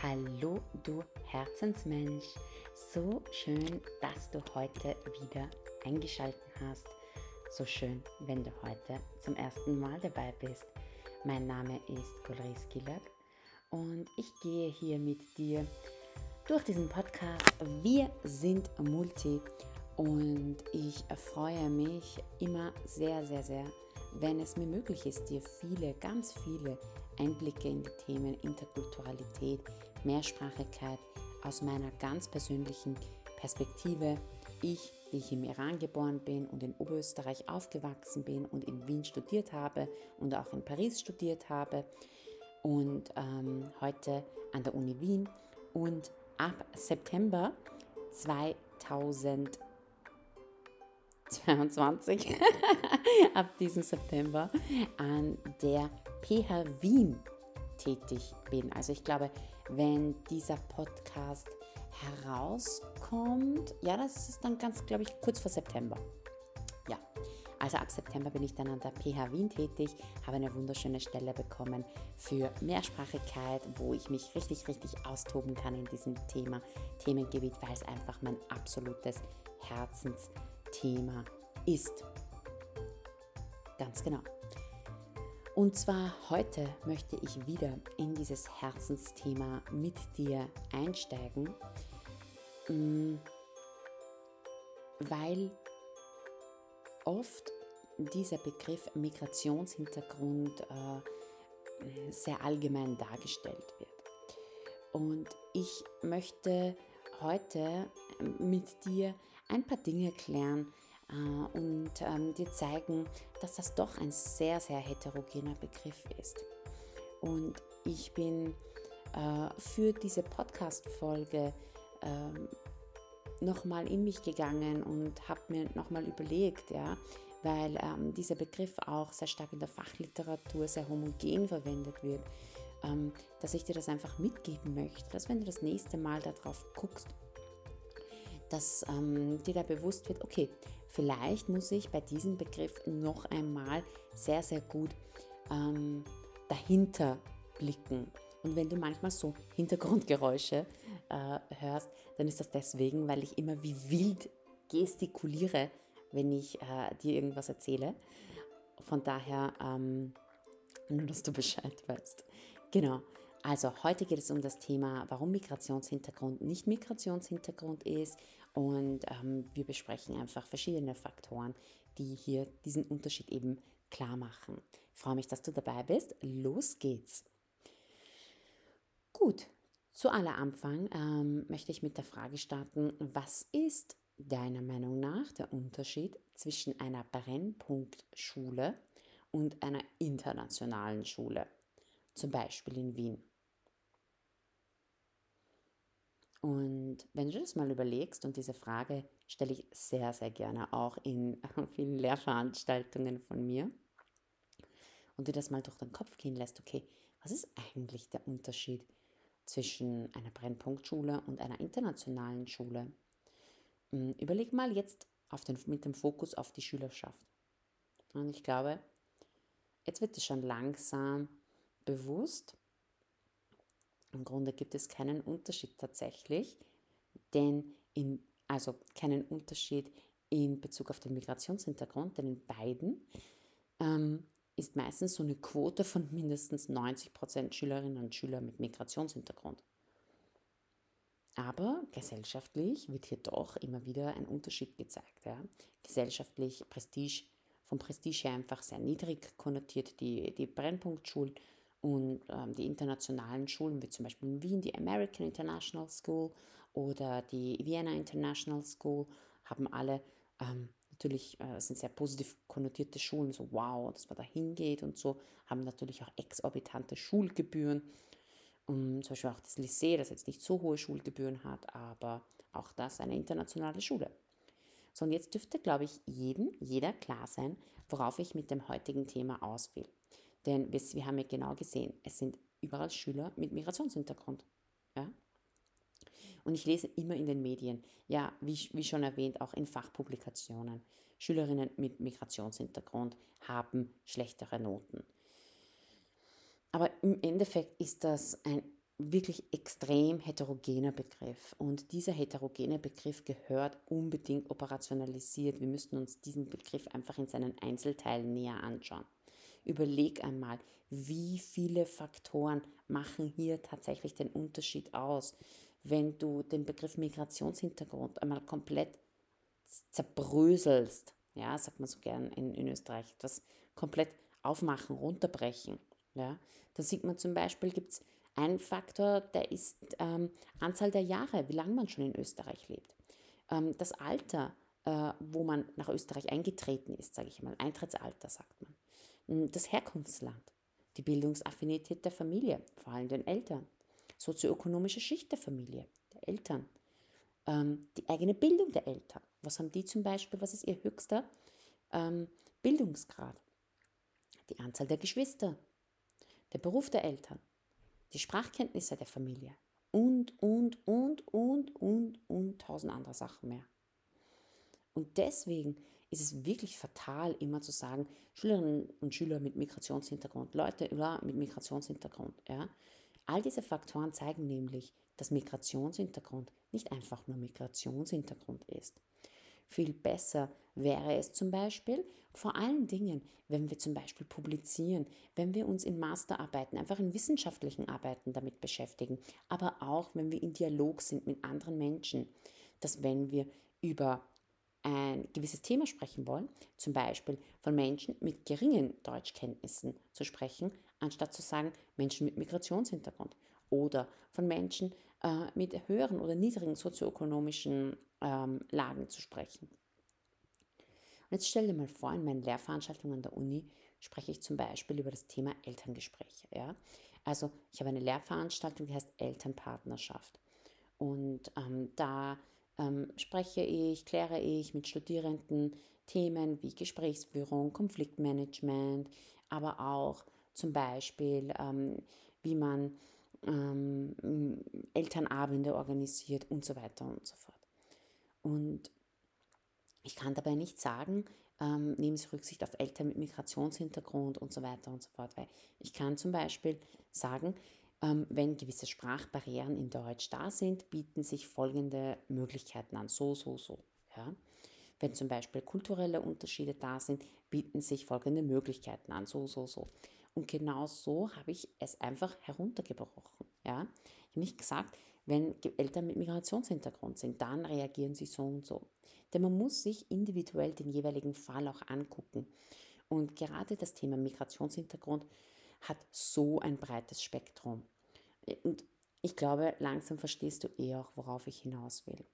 Hallo, du Herzensmensch. So schön, dass du heute wieder eingeschaltet hast. So schön, wenn du heute zum ersten Mal dabei bist. Mein Name ist Gulris Gilak und ich gehe hier mit dir durch diesen Podcast. Wir sind Multi und ich freue mich immer sehr, sehr, sehr, wenn es mir möglich ist, dir ganz viele Einblicke in die Themen Interkulturalität, Mehrsprachigkeit aus meiner ganz persönlichen Perspektive. Ich, die ich im Iran geboren bin und in Oberösterreich aufgewachsen bin und in Wien studiert habe und auch in Paris studiert habe und heute an der Uni Wien und ab September 2022, ab diesem September an der PH Wien tätig bin. Also ich glaube, wenn dieser Podcast herauskommt, ja, das ist dann ganz, glaube ich, kurz vor September. Ja, also ab September bin ich dann an der PH Wien tätig, habe eine wunderschöne Stelle bekommen für Mehrsprachigkeit, wo ich mich richtig, richtig austoben kann in diesem Themengebiet, weil es einfach mein absolutes Herzensthema ist. Ganz genau. Und zwar heute möchte ich wieder in dieses Herzensthema mit dir einsteigen, weil oft dieser Begriff Migrationshintergrund sehr allgemein dargestellt wird. Und ich möchte heute mit dir ein paar Dinge klären und dir zeigen, dass das doch ein sehr, sehr heterogener Begriff ist. Und ich bin für diese Podcast-Folge nochmal in mich gegangen und habe mir nochmal überlegt, ja, weil dieser Begriff auch sehr stark in der Fachliteratur sehr homogen verwendet wird, dass ich dir das einfach mitgeben möchte, dass wenn du das nächste Mal darauf guckst, dass dir da bewusst wird, okay, vielleicht muss ich bei diesem Begriff noch einmal sehr, sehr gut dahinter blicken. Und wenn du manchmal so Hintergrundgeräusche hörst, dann ist das deswegen, weil ich immer wie wild gestikuliere, wenn ich dir irgendwas erzähle. Von daher, nur dass du Bescheid weißt. Genau. Also heute geht es um das Thema, warum Migrationshintergrund nicht Migrationshintergrund ist, und wir besprechen einfach verschiedene Faktoren, die hier diesen Unterschied eben klar machen. Ich freue mich, dass du dabei bist. Los geht's. Gut, zu aller Anfang möchte ich mit der Frage starten, was ist deiner Meinung nach der Unterschied zwischen einer Brennpunktschule und einer internationalen Schule, zum Beispiel in Wien? Und wenn du das mal überlegst, und diese Frage stelle ich sehr, sehr gerne auch in vielen Lehrveranstaltungen von mir, und dir das mal durch den Kopf gehen lässt, okay, was ist eigentlich der Unterschied zwischen einer Brennpunktschule und einer internationalen Schule? Überleg mal jetzt mit dem Fokus auf die Schülerschaft. Und ich glaube, jetzt wird es schon langsam bewusst. Im Grunde gibt es keinen Unterschied tatsächlich, also keinen Unterschied in Bezug auf den Migrationshintergrund, denn in beiden ist meistens so eine Quote von mindestens 90% Schülerinnen und Schüler mit Migrationshintergrund. Aber gesellschaftlich wird hier doch immer wieder ein Unterschied gezeigt. Ja? Gesellschaftlich vom Prestige her einfach sehr niedrig konnotiert die Brennpunktschulen und die internationalen Schulen, wie zum Beispiel in Wien die American International School oder die Vienna International School, haben alle natürlich sind sehr positiv konnotierte Schulen, so wow, dass man da hingeht und so, haben natürlich auch exorbitante Schulgebühren. Zum Beispiel auch das Lycée, das jetzt nicht so hohe Schulgebühren hat, aber auch das eine internationale Schule. So, und jetzt dürfte, glaube ich, jeder klar sein, worauf ich mit dem heutigen Thema aus will. Denn wir haben ja genau gesehen, es sind überall Schüler mit Migrationshintergrund. Ja? Und ich lese immer in den Medien, ja, wie schon erwähnt, auch in Fachpublikationen, Schülerinnen mit Migrationshintergrund haben schlechtere Noten. Aber im Endeffekt ist das ein wirklich extrem heterogener Begriff. Und dieser heterogene Begriff gehört unbedingt operationalisiert. Wir müssten uns diesen Begriff einfach in seinen Einzelteilen näher anschauen. Überleg einmal, wie viele Faktoren machen hier tatsächlich den Unterschied aus, wenn du den Begriff Migrationshintergrund einmal komplett zerbröselst, ja, sagt man so gern in Österreich, das komplett aufmachen, runterbrechen, ja, dann sieht man zum Beispiel, gibt es einen Faktor, der ist Anzahl der Jahre, wie lange man schon in Österreich lebt. Das Alter, wo man nach Österreich eingetreten ist, sage ich mal, Eintrittsalter sagt man. Das Herkunftsland, die Bildungsaffinität der Familie, vor allem den Eltern, sozioökonomische Schicht der Familie, der Eltern, die eigene Bildung der Eltern. Was haben die zum Beispiel, was ist ihr höchster Bildungsgrad? Die Anzahl der Geschwister, der Beruf der Eltern, die Sprachkenntnisse der Familie und tausend andere Sachen mehr. Und deswegen ist es wirklich fatal, immer zu sagen, Schülerinnen und Schüler mit Migrationshintergrund, Leute mit Migrationshintergrund. Ja? All diese Faktoren zeigen nämlich, dass Migrationshintergrund nicht einfach nur Migrationshintergrund ist. Viel besser wäre es zum Beispiel, vor allen Dingen, wenn wir zum Beispiel publizieren, wenn wir uns in Masterarbeiten, einfach in wissenschaftlichen Arbeiten damit beschäftigen, aber auch, wenn wir in Dialog sind mit anderen Menschen, dass wenn wir über ein gewisses Thema sprechen wollen, zum Beispiel von Menschen mit geringen Deutschkenntnissen zu sprechen, anstatt zu sagen Menschen mit Migrationshintergrund oder von Menschen mit höheren oder niedrigen sozioökonomischen Lagen zu sprechen. Und jetzt stell dir mal vor, in meinen Lehrveranstaltungen an der Uni spreche ich zum Beispiel über das Thema Elterngespräche. Ja? Also ich habe eine Lehrveranstaltung, die heißt Elternpartnerschaft. Und da kläre ich mit Studierenden Themen wie Gesprächsführung, Konfliktmanagement, aber auch zum Beispiel, wie man Elternabende organisiert und so weiter und so fort. Und ich kann dabei nicht sagen, nehmen Sie Rücksicht auf Eltern mit Migrationshintergrund und so weiter und so fort, weil ich kann zum Beispiel sagen, wenn gewisse Sprachbarrieren in Deutsch da sind, bieten sich folgende Möglichkeiten an, so. Ja? Wenn zum Beispiel kulturelle Unterschiede da sind, bieten sich folgende Möglichkeiten an, so. Und genau so habe ich es einfach heruntergebrochen. Ja? Ich habe nicht gesagt, wenn Eltern mit Migrationshintergrund sind, dann reagieren sie so und so. Denn man muss sich individuell den jeweiligen Fall auch angucken. Und gerade das Thema Migrationshintergrund hat so ein breites Spektrum. Und ich glaube, langsam verstehst du auch, worauf ich hinaus will.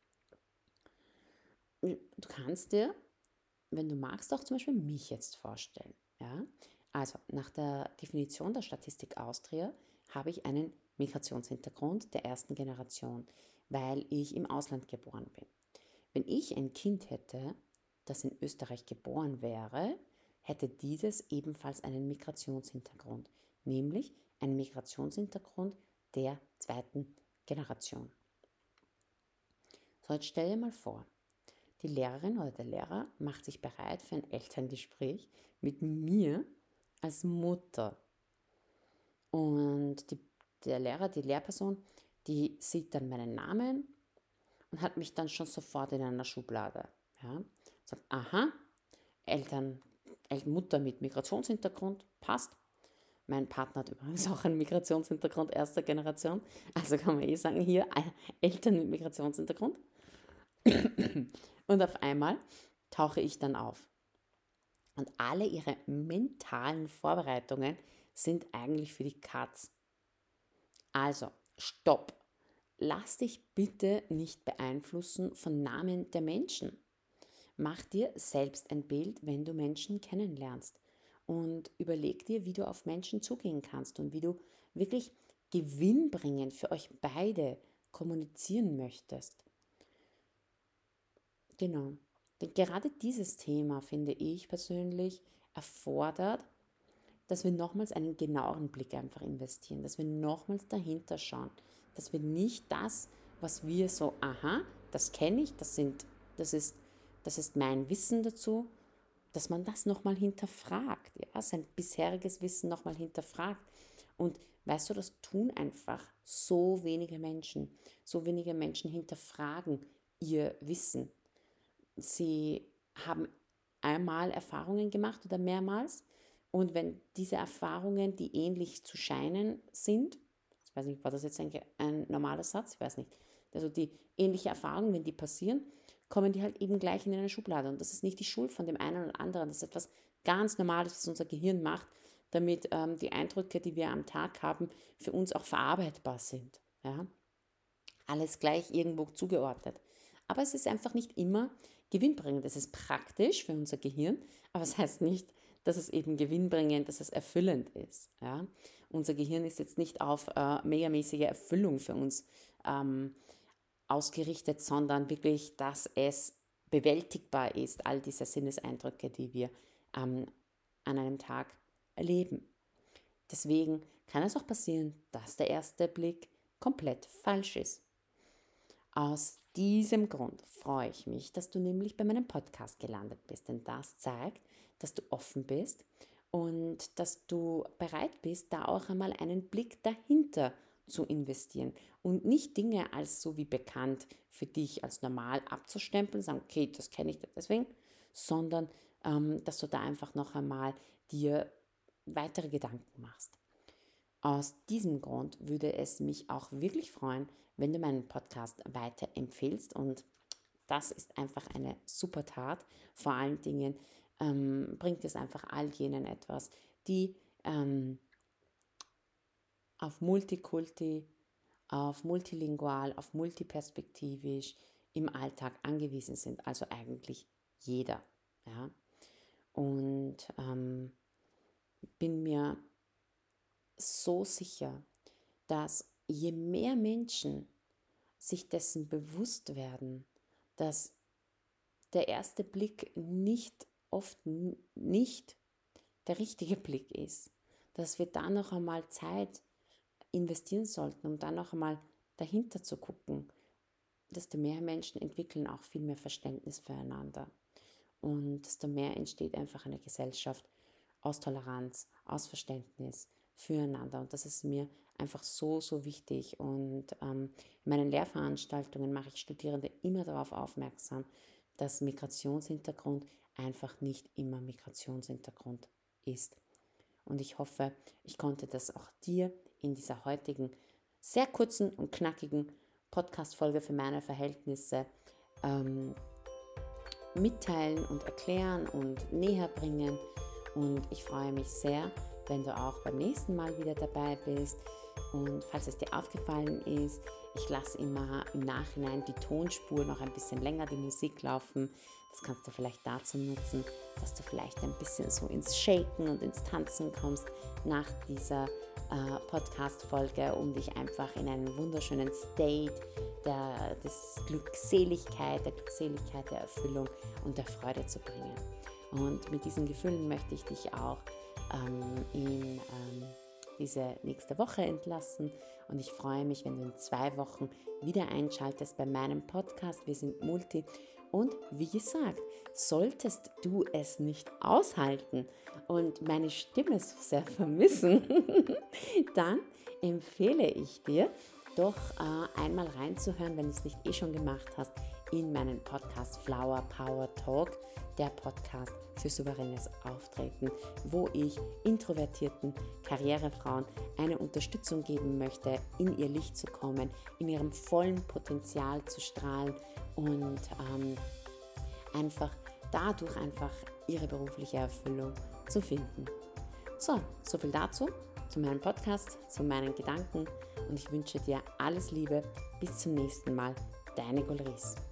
Du kannst dir, wenn du magst, auch zum Beispiel mich jetzt vorstellen. Ja? Also nach der Definition der Statistik Austria habe ich einen Migrationshintergrund der ersten Generation, weil ich im Ausland geboren bin. Wenn ich ein Kind hätte, das in Österreich geboren wäre, hätte dieses ebenfalls einen Migrationshintergrund, nämlich einen Migrationshintergrund der zweiten Generation. So, jetzt stell dir mal vor, die Lehrerin oder der Lehrer macht sich bereit für ein Elterngespräch mit mir als Mutter. Und der Lehrer, die Lehrperson, die sieht dann meinen Namen und hat mich dann schon sofort in einer Schublade. Ja? Sagt, aha, Mutter mit Migrationshintergrund, passt. Mein Partner hat übrigens auch einen Migrationshintergrund erster Generation. Also kann man sagen, hier Eltern mit Migrationshintergrund. Und auf einmal tauche ich dann auf. Und alle ihre mentalen Vorbereitungen sind eigentlich für die Katz. Also, stopp. Lass dich bitte nicht beeinflussen von Namen der Menschen. Mach dir selbst ein Bild, wenn du Menschen kennenlernst. Und überleg dir, wie du auf Menschen zugehen kannst und wie du wirklich gewinnbringend für euch beide kommunizieren möchtest. Genau. Denn gerade dieses Thema, finde ich persönlich, erfordert, dass wir nochmals einen genaueren Blick einfach investieren, dass wir nochmals dahinter schauen, dass wir nicht das, was wir das kenne ich, das ist mein Wissen dazu, dass man das nochmal hinterfragt, ja, sein bisheriges Wissen nochmal hinterfragt. Und weißt du, das tun einfach so wenige Menschen. So wenige Menschen hinterfragen ihr Wissen. Sie haben einmal Erfahrungen gemacht oder mehrmals, und wenn diese Erfahrungen, die ähnlich zu scheinen sind, ich weiß nicht, war das jetzt ein normaler Satz? Ich weiß nicht. Also die ähnliche Erfahrungen, wenn die passieren, kommen die halt eben gleich in eine Schublade. Und das ist nicht die Schuld von dem einen oder anderen. Das ist etwas ganz Normales, was unser Gehirn macht, damit die Eindrücke, die wir am Tag haben, für uns auch verarbeitbar sind. Ja? Alles gleich irgendwo zugeordnet. Aber es ist einfach nicht immer gewinnbringend. Es ist praktisch für unser Gehirn, aber es heißt nicht, dass es eben gewinnbringend, dass es erfüllend ist. Ja? Unser Gehirn ist jetzt nicht auf megamäßige Erfüllung für uns ausgerichtet, sondern wirklich, dass es bewältigbar ist, all diese Sinneseindrücke, die wir an einem Tag erleben. Deswegen kann es auch passieren, dass der erste Blick komplett falsch ist. Aus diesem Grund freue ich mich, dass du nämlich bei meinem Podcast gelandet bist, denn das zeigt, dass du offen bist und dass du bereit bist, da auch einmal einen Blick dahinter zu investieren und nicht Dinge als so wie bekannt für dich als normal abzustempeln, sagen, okay, das kenne ich deswegen, sondern dass du da einfach noch einmal dir weitere Gedanken machst. Aus diesem Grund würde es mich auch wirklich freuen, wenn du meinen Podcast weiterempfehlst, und das ist einfach eine super Tat. Vor allen Dingen bringt es einfach all jenen etwas, die auf Multikulti, auf multilingual, auf multiperspektivisch im Alltag angewiesen sind, also eigentlich jeder. Ja? Und bin mir so sicher, dass je mehr Menschen sich dessen bewusst werden, dass der erste Blick oft nicht der richtige Blick ist, dass wir da noch einmal Zeit investieren sollten, um dann noch einmal dahinter zu gucken, desto mehr Menschen entwickeln auch viel mehr Verständnis füreinander. Und desto mehr entsteht einfach eine Gesellschaft aus Toleranz, aus Verständnis füreinander. Und das ist mir einfach so, so wichtig. Und in meinen Lehrveranstaltungen mache ich Studierende immer darauf aufmerksam, dass Migrationshintergrund einfach nicht immer Migrationshintergrund ist. Und ich hoffe, ich konnte das auch dir in dieser heutigen sehr kurzen und knackigen Podcast-Folge für meine Verhältnisse mitteilen und erklären und näher bringen. Und ich freue mich sehr, wenn du auch beim nächsten Mal wieder dabei bist. Und falls es dir aufgefallen ist, ich lasse immer im Nachhinein die Tonspur noch ein bisschen länger, die Musik laufen. Das kannst du vielleicht dazu nutzen, dass du vielleicht ein bisschen so ins Shaken und ins Tanzen kommst nach dieser Podcast-Folge, um dich einfach in einen wunderschönen State der Glückseligkeit, der Erfüllung und der Freude zu bringen. Und mit diesen Gefühlen möchte ich dich auch in diese nächste Woche entlassen. Und ich freue mich, wenn du in 2 Wochen wieder einschaltest bei meinem Podcast. Wir sind Multi. Und wie gesagt, solltest du es nicht aushalten und meine Stimme so sehr vermissen, dann empfehle ich dir, doch einmal reinzuhören, wenn du es nicht schon gemacht hast, in meinen Podcast Flower Power Talk, der Podcast für souveränes Auftreten, wo ich introvertierten Karrierefrauen eine Unterstützung geben möchte, in ihr Licht zu kommen, in ihrem vollen Potenzial zu strahlen und dadurch ihre berufliche Erfüllung zu finden. So viel dazu, zu meinem Podcast, zu meinen Gedanken, und ich wünsche dir alles Liebe. Bis zum nächsten Mal. Deine Golris.